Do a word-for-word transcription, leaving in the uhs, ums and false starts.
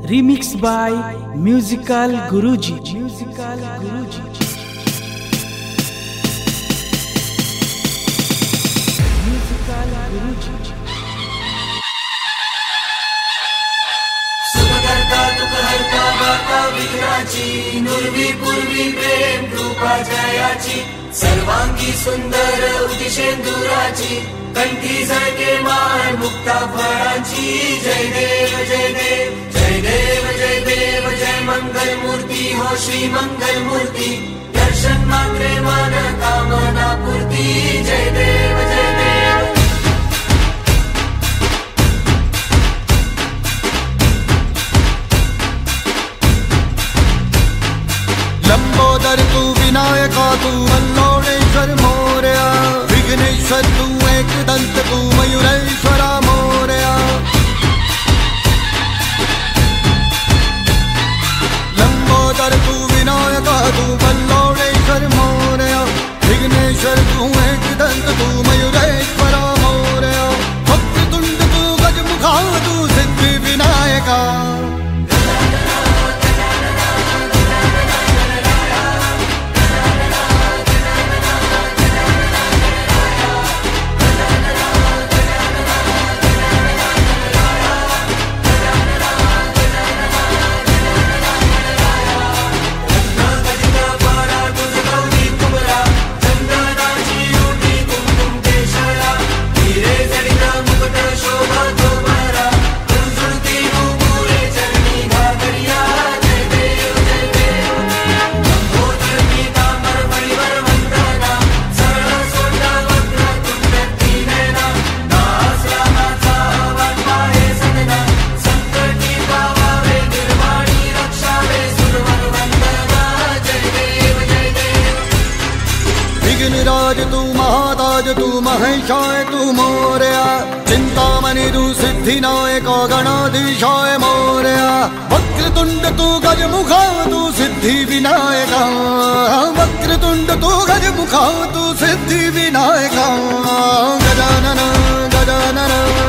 Remix by Musical Guruji. Musical Guruji. Musical Guruji. सुखकर्ता दुःखहर्ता वार्ता विघ्नाची नुर्वी पूर्वी प्रेम कृपा जयाची सर्वांगी सुंदर उदिशेंदुराची कंठी झळके माळ मुक्ता फळांची जय देव जय देव जय देव जय देव जय मंगल मूर्ती हो श्री मंगल मूर्ती दर्शन मात्रे मन कामना पूर्ती जय देव जय देव लंबोदर तू विनायका तू मल्लोणेश्वर मोरया विघ्नेश्वर तू एकदंत तू मयूरेश्वरा मोरया लंबोदर तू विनायका तू मल्लोणेश्वर मोरया विघ्नेश्वर तू एकदंत तू मयूरेश्वरा मोरया वक्रतुंड तू गजमुखा तू सिद्धि विनायका विघ्नराज तू महाताज तू महेशाय तू मोरया चिंतामणि तू सिद्धिनायक गणाधीशाय मोरया वक्रतुंड तू गजमुखा तू सिद्धि विनायका वक्रतुंड तू गजमुखा तू सिद्धि विनायका गजानन गजानन